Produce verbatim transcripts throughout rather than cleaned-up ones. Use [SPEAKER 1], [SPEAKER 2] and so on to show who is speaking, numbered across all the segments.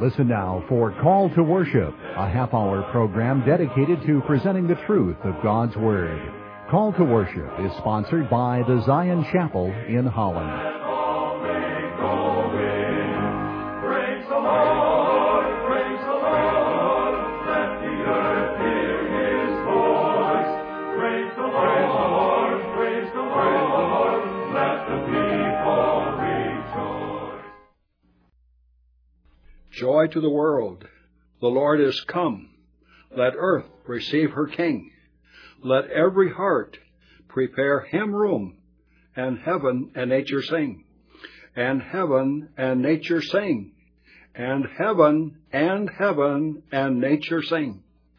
[SPEAKER 1] Listen now for Call to Worship, a half-hour program dedicated to presenting the truth of God's Word. Call to Worship is sponsored by the Zion Chapel in Holland.
[SPEAKER 2] Joy to the world. The Lord is come. Let earth receive her King. Let every heart prepare him room, and heaven and nature sing. And heaven and nature sing. And heaven and heaven and nature sing.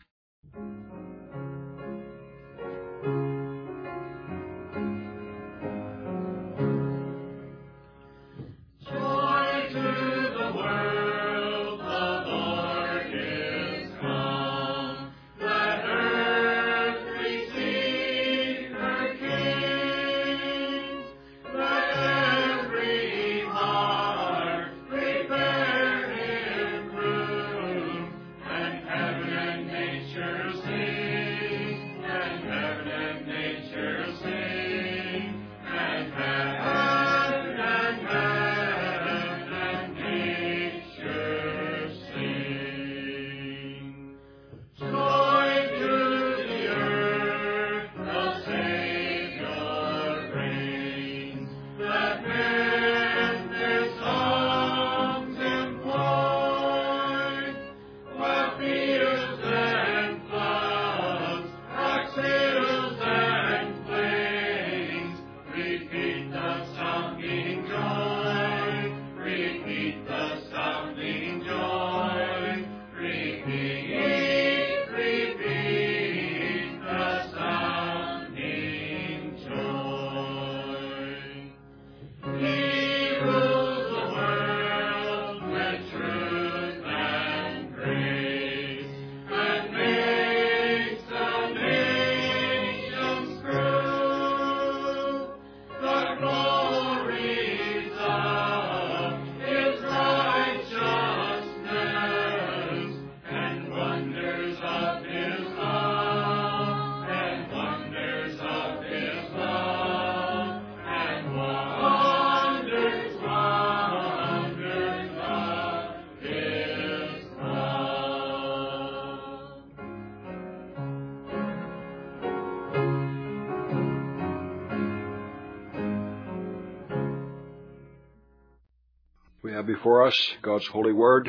[SPEAKER 2] We have before us God's holy word,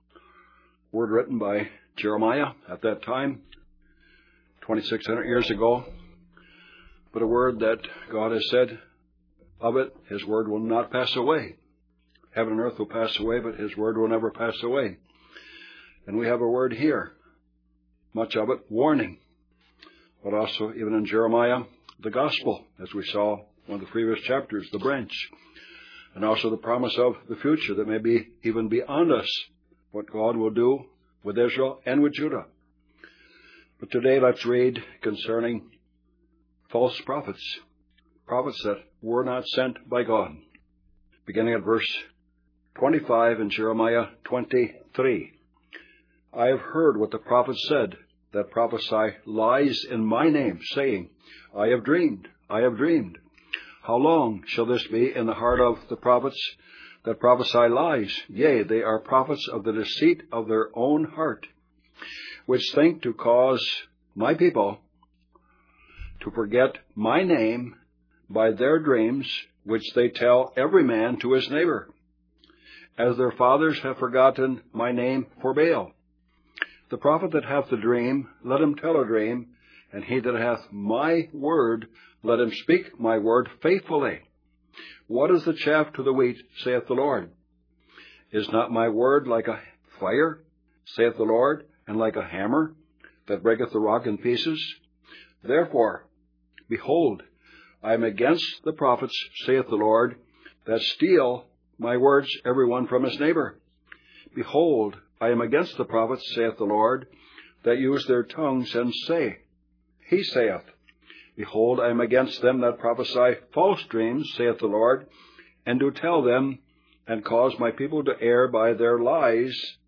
[SPEAKER 2] word written by Jeremiah at that time, twenty-six hundred years ago, but a word that God has said of it, His word will not pass away. Heaven and earth will pass away, but His word will never pass away. And we have a word here, much of it warning, but also even in Jeremiah, the gospel, as we saw in one of the previous chapters, the branch. And also the promise of the future that may be even beyond us, what God will do with Israel and with Judah. But today let's read concerning false prophets, prophets that were not sent by God. Beginning at verse twenty-five in Jeremiah twenty-three. I have heard what the prophets said that prophesy lies in my name, saying, I have dreamed, I have dreamed. How long shall this be in the heart of the prophets that prophesy lies? Yea, they are prophets of the deceit of their own heart, which think to cause my people to forget my name by their dreams, which they tell every man to his neighbor, as their fathers have forgotten my name for Baal. The prophet that hath a dream, let him tell a dream, and he that hath my word, let him speak my word faithfully. What is the chaff to the wheat, saith the Lord? Is not my word like a fire, saith the Lord, and like a hammer that breaketh the rock in pieces? Therefore, behold, I am against the prophets, saith the Lord, that steal my words every one from his neighbor. Behold, I am against the prophets, saith the Lord, that use their tongues and say, He saith, Behold, I am against them that prophesy false dreams, saith the Lord, and do tell them, and cause my people to err by their lies,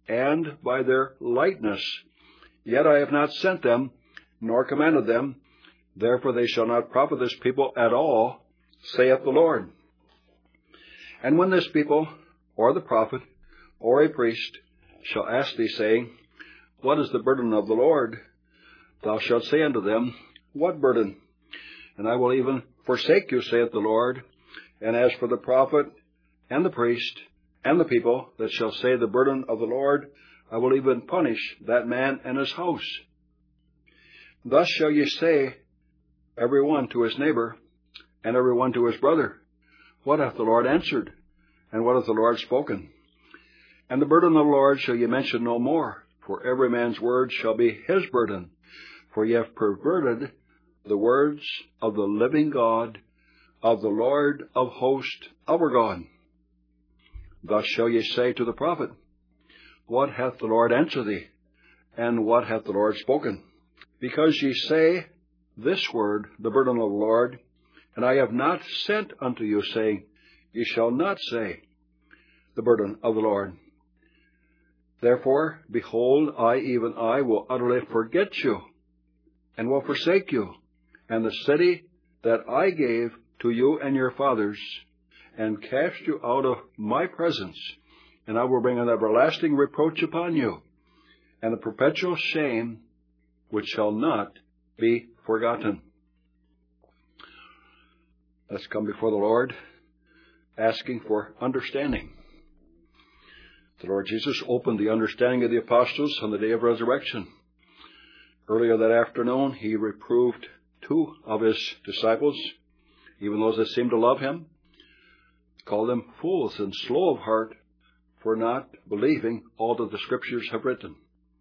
[SPEAKER 2] and by their lightness. Yet I have not sent them, nor commanded them. Therefore they shall not profit this people at all, saith the Lord. And when this people, or the prophet, or a priest, shall ask thee, saying, What is the burden of the Lord? Thou shalt say unto them, What burden? And I will even forsake you, saith the Lord. And as for the prophet, and the priest, and the people that shall say the burden of the Lord, I will even punish that man and his house. Thus shall ye say, every one to his neighbor, and every one to his brother, What hath the Lord answered? And what hath the Lord spoken? And the burden of the Lord shall ye mention no more, for every man's word shall be his burden. For ye have perverted the words of the living God, of the Lord of hosts, our God. Thus shall ye say to the prophet, What hath the Lord answered thee? And what hath the Lord spoken? Because ye say this word, the burden of the Lord, and I have not sent unto you, saying, Ye shall not say the burden of the Lord. Therefore, behold, I, even I, will utterly forget you, and will forsake you, and the city that I gave to you and your fathers, and cast you out of my presence, and I will bring an everlasting reproach upon you, and a perpetual shame which shall not be forgotten. Let's come before the Lord, asking for understanding. The Lord Jesus opened the understanding of the apostles on the day of resurrection. Earlier that afternoon, he reproved two of his disciples, even those that seemed to love him, called them fools and slow of heart for not believing all that the Scriptures have written.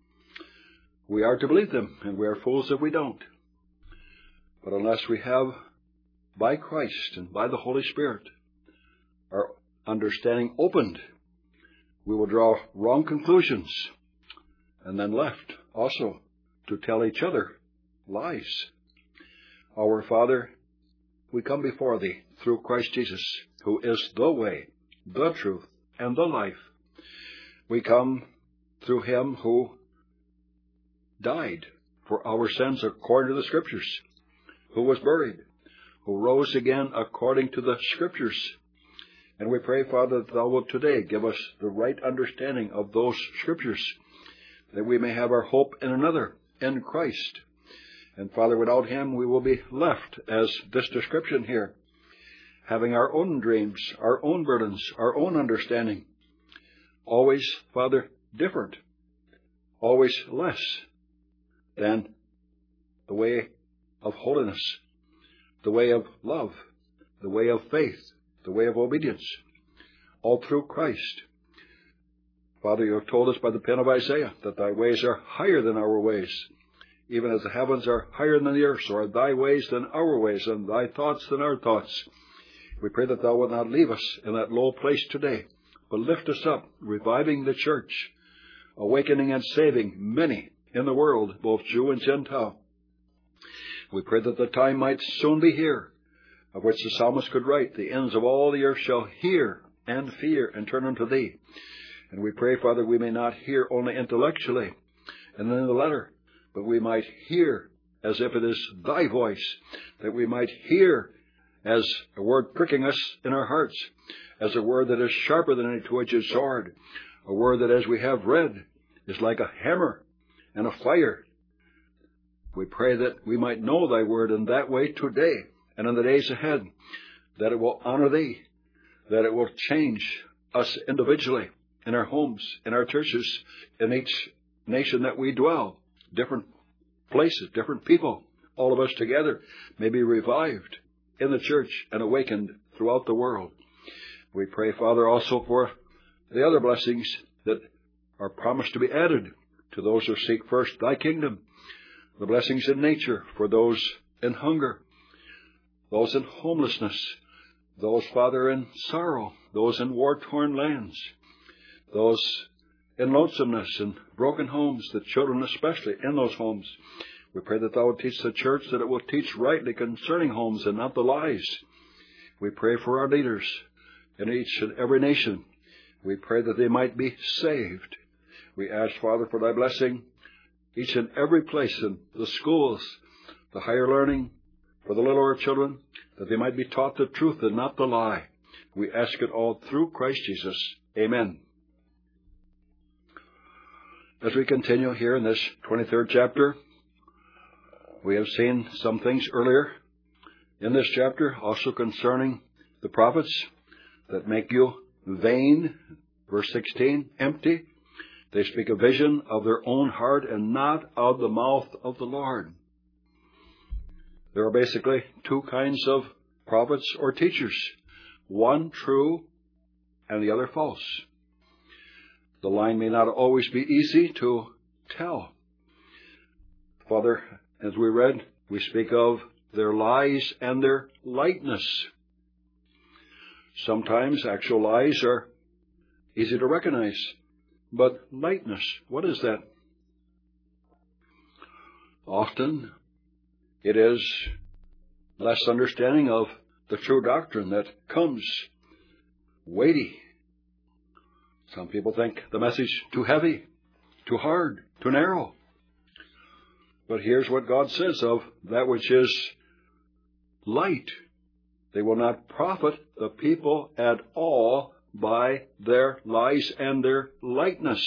[SPEAKER 2] We are to believe them, and we are fools if we don't. But unless we have, by Christ and by the Holy Spirit, our understanding opened, we will draw wrong conclusions, and then left also to tell each other lies. Our Father, we come before Thee through Christ Jesus, who is the way, the truth, and the life. We come through Him who died for our sins according to the Scriptures, who was buried, who rose again according to the Scriptures. And we pray, Father, that Thou wilt today give us the right understanding of those Scriptures, that we may have our hope in another, in Christ. And Father, without Him we will be left, as this description here, having our own dreams, our own burdens, our own understanding. Always, Father, different, always less than the way of holiness, the way of love, the way of faith, the way of obedience, all through Christ. Father, you have told us by the pen of Isaiah that Thy ways are higher than our ways, even as the heavens are higher than the earth, so are Thy ways than our ways, and Thy thoughts than our thoughts. We pray that Thou wilt not leave us in that low place today, but lift us up, reviving the church, awakening and saving many in the world, both Jew and Gentile. We pray that the time might soon be here, of which the psalmist could write, the ends of all the earth shall hear and fear and turn unto Thee. And we pray, Father, we may not hear only intellectually and in the letter, but we might hear as if it is Thy voice, that we might hear as a word pricking us in our hearts, as a word that is sharper than any two-edged sword, a word that, as we have read, is like a hammer and a fire. We pray that we might know Thy word in that way today and in the days ahead, that it will honor Thee, that it will change us individually, in our homes, in our churches, in each nation that we dwell, different places, different people, all of us together may be revived in the church and awakened throughout the world. We pray, Father, also for the other blessings that are promised to be added to those who seek first Thy kingdom, the blessings in nature for those in hunger, those in homelessness, those, Father, in sorrow, those in war-torn lands, those in lonesomeness and broken homes, the children especially in those homes. We pray that Thou would teach the church that it will teach rightly concerning homes and not the lies. We pray for our leaders in each and every nation. We pray that they might be saved. We ask, Father, for thy blessing each and every place in the schools, the higher learning, for the littler children, that they might be taught the truth and not the lie. We ask it all through Christ Jesus. Amen. As we continue here in this twenty-third chapter, we have seen some things earlier in this chapter, also concerning the prophets that make you vain. Verse sixteen, empty. They speak a vision of their own heart and not of the mouth of the Lord. There are basically two kinds of prophets or teachers. One true and the other false. The line may not always be easy to tell. Father, as we read, we speak of their lies and their lightness. Sometimes actual lies are easy to recognize. But lightness, what is that? Often it is less understanding of the true doctrine that comes weighty. Some people think the message too heavy, too hard, too narrow. But here's what God says of that which is light. They will not profit the people at all by their lies and their lightness.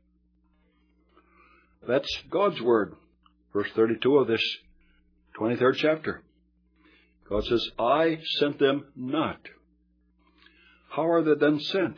[SPEAKER 2] That's God's word. Verse thirty-two of this twenty-third chapter. God says, I sent them not. How are they then sent?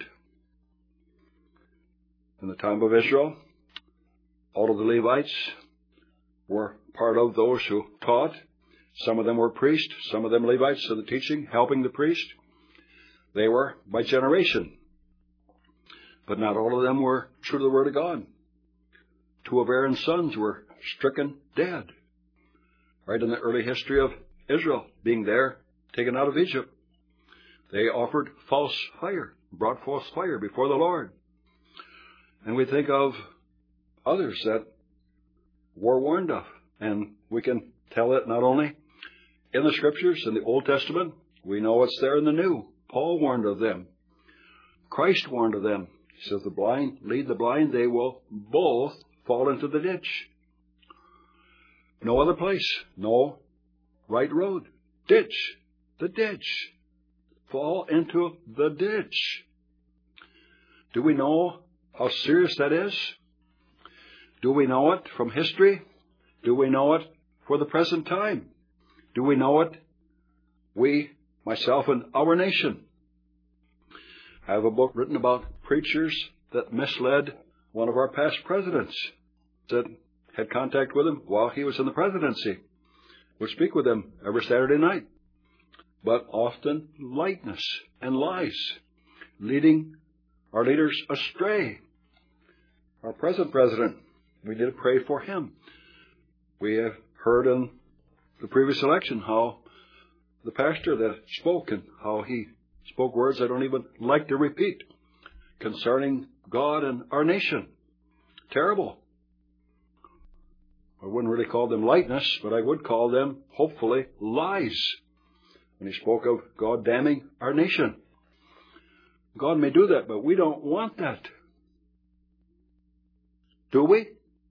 [SPEAKER 2] In the time of Israel, all of the Levites were part of those who taught. Some of them were priests, some of them Levites of the teaching, helping the priest. They were by generation. But not all of them were true to the Word of God. Two of Aaron's sons were stricken dead. Right in the early history of Israel, being there, taken out of Egypt. They offered false fire, brought false fire before the Lord. And we think of others that were warned of. And we can tell it not only in the Scriptures, in the Old Testament, we know it's there in the New. Paul warned of them. Christ warned of them. He says, the blind lead the blind, they will both fall into the ditch. No other place, no right road. Ditch, the ditch. Fall into the ditch. Do we know how serious that is? Do we know it from history? Do we know it for the present time? Do we know it, we, myself, and our nation? I have a book written about preachers that misled one of our past presidents that had contact with him while he was in the presidency. Would speak with him every Saturday night. But often lightness and lies, leading our leaders astray. Our present president, we need to pray for him. We have heard in the previous election how the pastor that spoke and how he spoke words I don't even like to repeat concerning God and our nation. Terrible. I wouldn't really call them lightness, but I would call them, hopefully, lies. When he spoke of God damning our nation. God may do that, but we don't want that. Do we?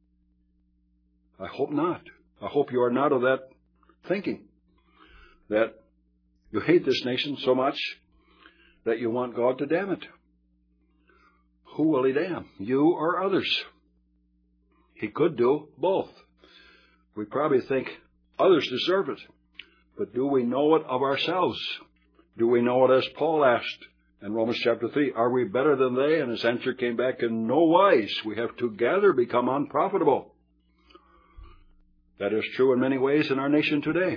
[SPEAKER 2] I hope not. I hope you are not of that thinking. That you hate this nation so much that you want God to damn it. Who will he damn? You or others? He could do both. We probably think others deserve it. But do we know it of ourselves? Do we know it as Paul asked in Romans chapter three? Are we better than they? And his answer came back, in no wise. We have together become unprofitable. That is true in many ways in our nation today.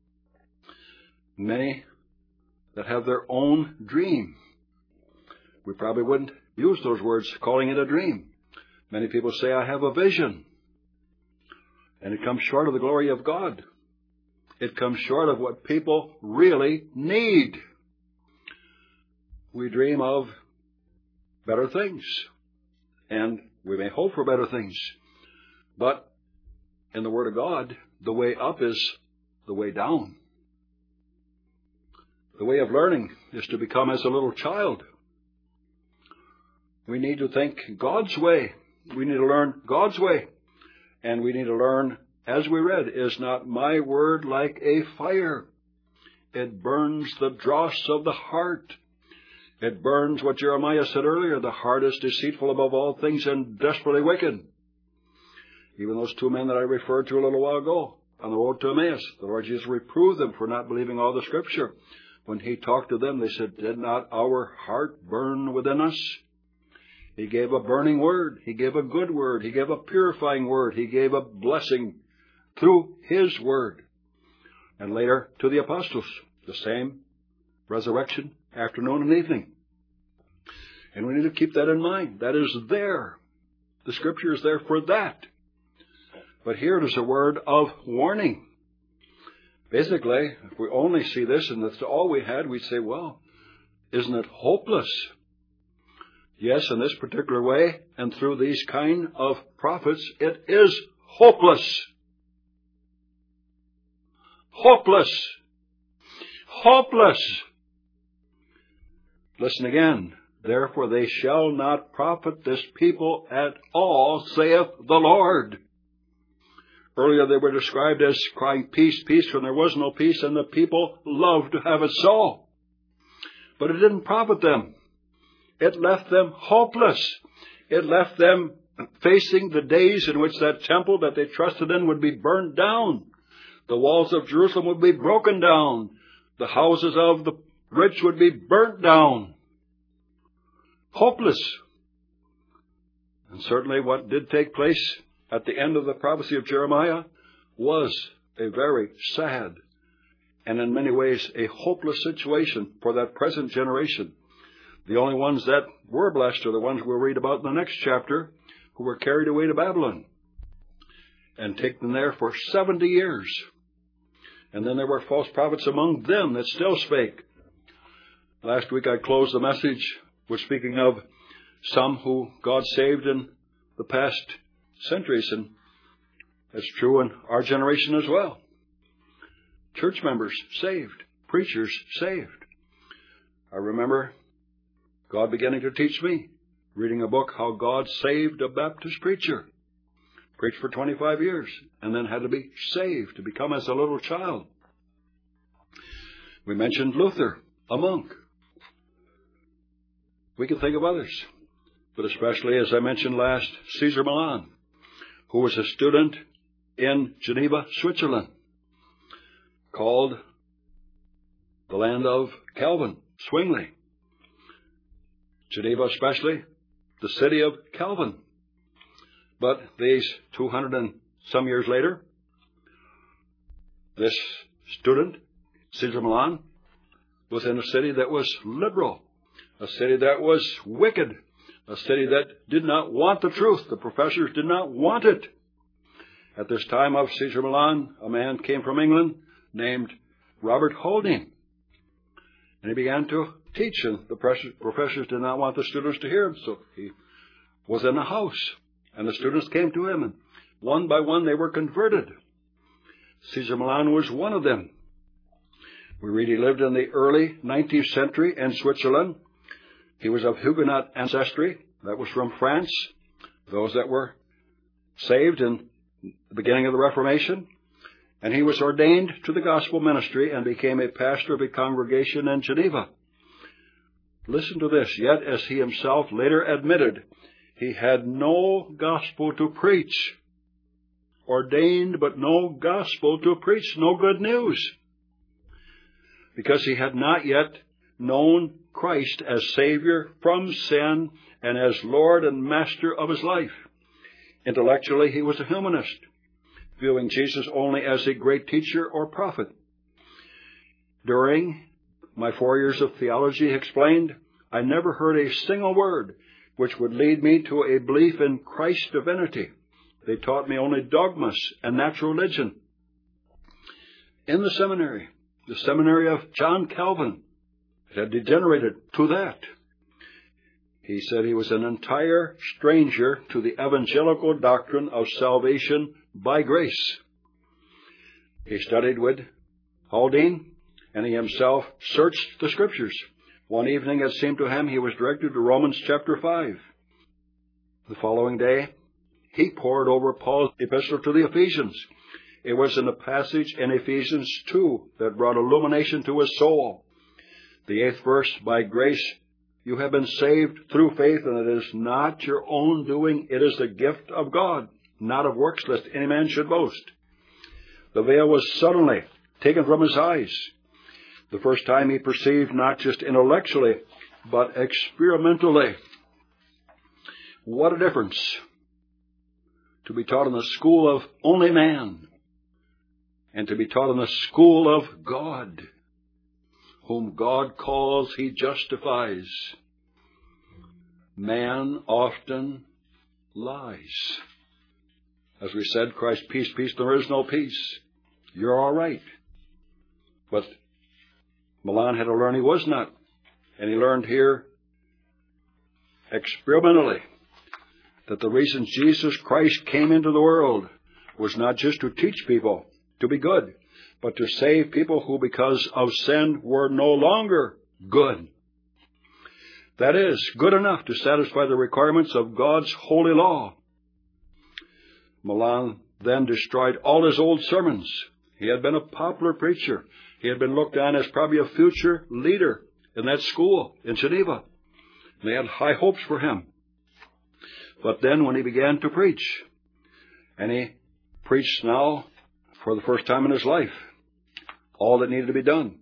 [SPEAKER 2] Many that have their own dream. We probably wouldn't use those words, calling it a dream. Many people say, I have a vision. And it comes short of the glory of God. It comes short of what people really need. We dream of better things. And we may hope for better things. But in the Word of God, the way up is the way down. The way of learning is to become as a little child. We need to think God's way We need to learn God's way. And we need to learn, as we read, is not my word like a fire? It burns the dross of the heart. It burns what Jeremiah said earlier, the heart is deceitful above all things and desperately wicked. Even those two men that I referred to a little while ago on the road to Emmaus, the Lord Jesus reproved them for not believing all the Scripture. When he talked to them, they said, did not our heart burn within us? He gave a burning word. He gave a good word. He gave a purifying word. He gave a blessing through his word. And later to the apostles, the same resurrection, afternoon and evening. And we need to keep that in mind. That is there. The Scripture is there for that. But here it is a word of warning. Basically, if we only see this and that's all we had, we'd say, well, isn't it hopeless? Yes, in this particular way, and through these kind of prophets, it is hopeless. Hopeless. Hopeless. Listen again. Therefore they shall not profit this people at all, saith the Lord. Earlier they were described as crying, peace, peace, when there was no peace, and the people loved to have it so. But it didn't profit them. It left them hopeless. It left them facing the days in which that temple that they trusted in would be burned down. The walls of Jerusalem would be broken down. The houses of the rich would be burnt down. Hopeless. And certainly what did take place at the end of the prophecy of Jeremiah was a very sad and in many ways a hopeless situation for that present generation. The only ones that were blessed are the ones we'll read about in the next chapter, who were carried away to Babylon and taken there for seventy years. And then there were false prophets among them that still spake. Last week I closed the message with speaking of some who God saved in the past centuries, and that's true in our generation as well. Church members saved, preachers saved. I remember God beginning to teach me, reading a book, how God saved a Baptist preacher. Preached for twenty-five years, and then had to be saved to become as a little child. We mentioned Luther, a monk. We can think of others, but especially, as I mentioned last, Caesar Milan, who was a student in Geneva, Switzerland, called the land of Calvin, Zwingli. Geneva especially, the city of Calvin. But these two hundred and some years later, this student, Caesar Milan, was in a city that was liberal, a city that was wicked, a city that did not want the truth. The professors did not want it. At this time of Caesar Milan, a man came from England named Robert Haldane. And he began to teach, and the professors did not want the students to hear him, so he was in a house, and the students came to him, and one by one they were converted. Caesar Milan was one of them. We read he lived in the early nineteenth century in Switzerland. He was of Huguenot ancestry. That was from France, those that were saved in the beginning of the Reformation. And he was ordained to the gospel ministry and became a pastor of a congregation in Geneva. Listen to this. Yet, as he himself later admitted, he had no gospel to preach. Ordained, but no gospel to preach, no good news. Because he had not yet known Christ as Savior from sin and as Lord and Master of his life. Intellectually, he was a humanist, viewing Jesus only as a great teacher or prophet. During my four years of theology, he explained, I never heard a single word which would lead me to a belief in Christ's divinity. They taught me only dogmas and natural religion. In the seminary, the seminary of John Calvin, it had degenerated to that. He said he was an entire stranger to the evangelical doctrine of salvation by grace. He studied with Haldane, and he himself searched the Scriptures. One evening, it seemed to him, he was directed to Romans chapter five. The following day, he pored over Paul's epistle to the Ephesians. It was in the passage in Ephesians two that brought illumination to his soul. The eighth verse, by grace you have been saved through faith, and it is not your own doing, it is the gift of God, not of works, lest any man should boast. The veil was suddenly taken from his eyes. The first time he perceived, not just intellectually, but experimentally. What a difference to be taught in the school of only man and to be taught in the school of God. Whom God calls, he justifies. Man often lies. As we said, Christ, peace, peace, there is no peace. You're all right. But Milan had to learn he was not. And he learned here experimentally that the reason Jesus Christ came into the world was not just to teach people to be good, but to save people who, because of sin, were no longer good. That is, good enough to satisfy the requirements of God's holy law. Milan then destroyed all his old sermons. He had been a popular preacher. He had been looked on as probably a future leader in that school in Geneva. They had high hopes for him. But then when he began to preach, and he preached now for the first time in his life, all that needed to be done.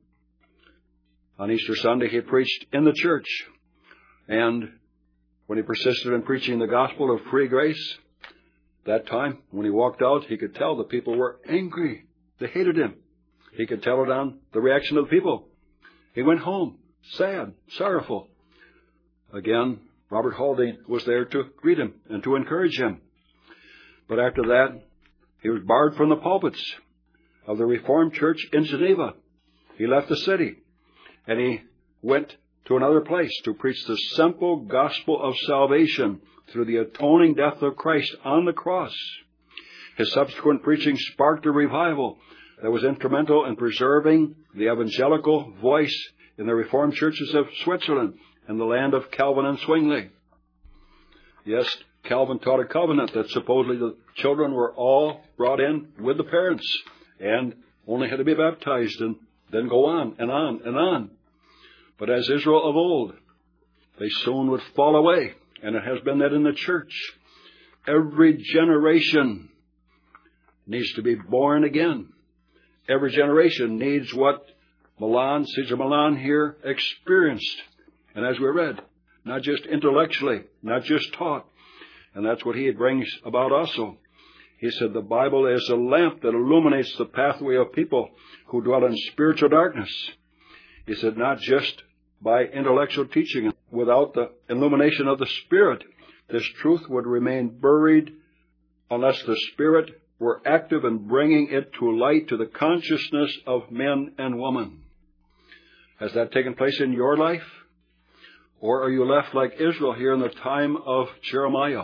[SPEAKER 2] On Easter Sunday, he preached in the church. And when he persisted in preaching the gospel of free grace, that time, when he walked out, he could tell the people were angry. They hated him. He could tell it on the reaction of the people. He went home, sad, sorrowful. Again, Robert Haldane was there to greet him and to encourage him. But after that, he was barred from the pulpits of the Reformed Church in Geneva. He left the city, and he went to another place to preach the simple gospel of salvation through the atoning death of Christ on the cross. His subsequent preaching sparked a revival that was instrumental in preserving the evangelical voice in the Reformed churches of Switzerland and the land of Calvin and Zwingli. Yes, Calvin taught a covenant that supposedly the children were all brought in with the parents and only had to be baptized and then go on and on and on. But as Israel of old, they soon would fall away. And it has been that in the church. Every generation needs to be born again. Every generation needs what Milan, Caesar Milan here experienced. And as we read, not just intellectually, not just taught. And that's what he brings about also. He said the Bible is a lamp that illuminates the pathway of people who dwell in spiritual darkness. He said not just by intellectual teaching. Without the illumination of the Spirit, this truth would remain buried unless the Spirit were active in bringing it to light to the consciousness of men and women. Has that taken place in your life? Or are you left like Israel here in the time of Jeremiah?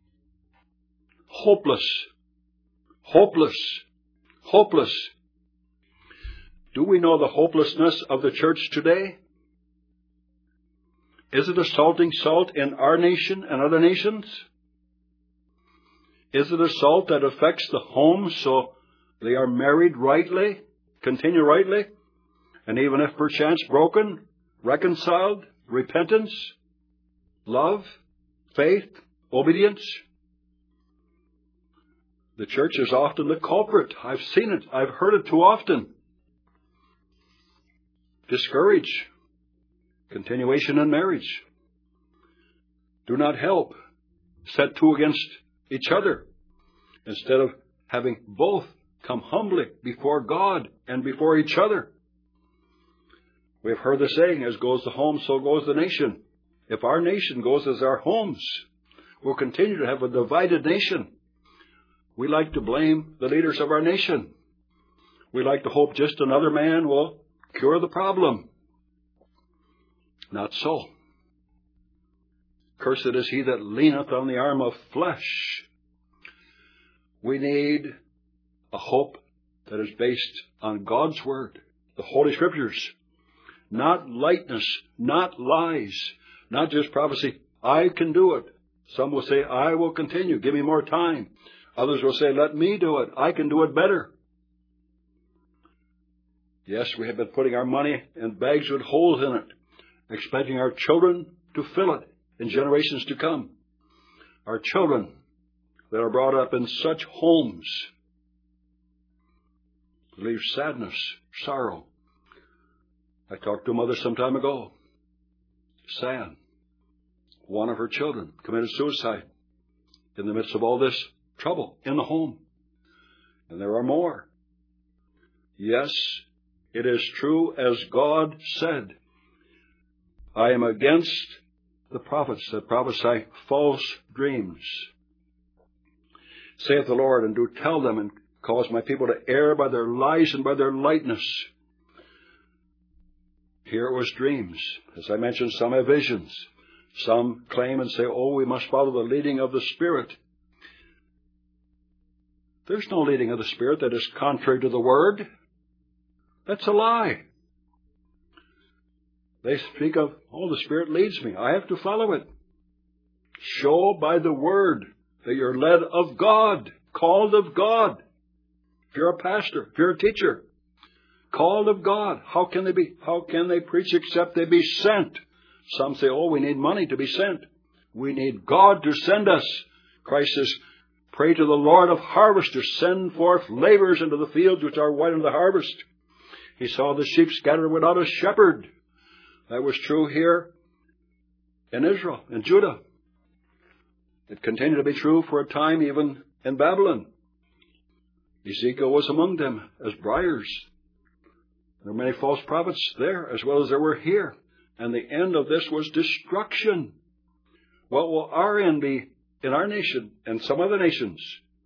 [SPEAKER 2] Hopeless. Hopeless. Hopeless. Do we know the hopelessness of the church today? Is it a salting salt in our nation and other nations? Is it a salt that affects the homes so they are married rightly, continue rightly, and even if perchance broken, reconciled, repentance, love, faith, obedience? The church is often the culprit. I've seen it. I've heard it too often. Discourage continuation in marriage. Do not help. Set two against each other instead of having both come humbly before God and before each other. We've heard the saying, as goes the home, so goes the nation. If our nation goes as our homes, we'll continue to have a divided nation. We like to blame the leaders of our nation. We like to hope just another man will cure the problem. Not so. Cursed is he that leaneth on the arm of flesh. We need a hope that is based on God's Word, the Holy Scriptures. Not lightness, not lies, not just prophecy. I can do it. Some will say, I will continue. Give me more time. Others will say, let me do it. I can do it better. Yes, we have been putting our money in bags with holes in it, expecting our children to fill it in generations to come. Our children that are brought up in such homes leave sadness, sorrow. I talked to a mother some time ago. Sad. One of her children committed suicide in the midst of all this trouble in the home. And there are more. Yes, it is true as God said. I am against the prophets that prophesy false dreams. Saith the Lord, and do tell them and cause my people to err by their lies and by their lightness. Here it was dreams. As I mentioned, some have visions. Some claim and say, oh, we must follow the leading of the Spirit. There's no leading of the Spirit that is contrary to the Word. That's a lie. They speak of, oh, the Spirit leads me. I have to follow it. Show by the Word that you're led of God, called of God. If you're a pastor, if you're a teacher, called of God, how can they be? How can they preach except they be sent? Some say, oh, we need money to be sent. We need God to send us. Christ says, pray to the Lord of harvest to send forth laborers into the fields which are white unto the harvest. He saw the sheep scattered without a shepherd. That was true here in Israel, in Judah. It continued to be true for a time even in Babylon. Ezekiel was among them as briars. There were many false prophets there as well as there were here. And the end of this was destruction. What will our end be in our nation and some other nations?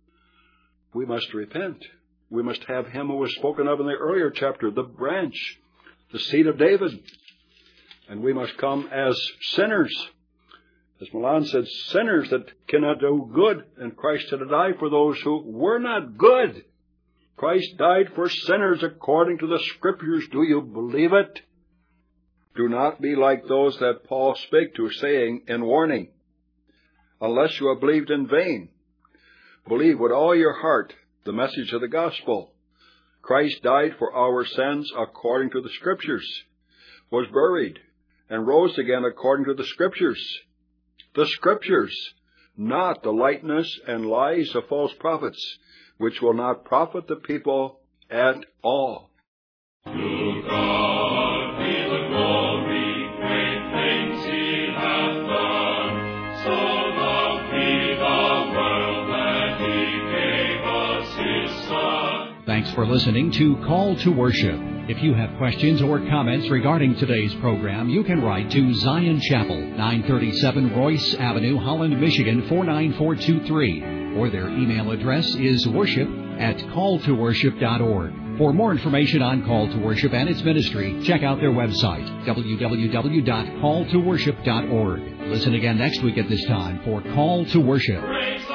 [SPEAKER 2] We must repent. We must have him who was spoken of in the earlier chapter, the branch, the seed of David. And we must come as sinners. As Milan said, sinners that cannot do good. And Christ had to die for those who were not good. Christ died for sinners according to the Scriptures. Do you believe it? Do not be like those that Paul spake to, saying in warning, unless you have believed in vain. Believe with all your heart the message of the gospel. Christ died for our sins according to the Scriptures, was buried, and rose again according to the Scriptures. The Scriptures, not the lightness and lies of false prophets, which will not profit the people at all.
[SPEAKER 3] To God be the glory, great things he hath done. So loved he the world that he gave us his Son.
[SPEAKER 1] Thanks for listening to Call to Worship. If you have questions or comments regarding today's program, you can write to Zion Chapel, nine thirty-seven Royce Avenue, Holland, Michigan, four nine four two three. Or their email address is worship at call to worship dot org. For more information on Call to Worship and its ministry, check out their website, w w w dot call to worship dot org. Listen again next week at this time for Call to Worship.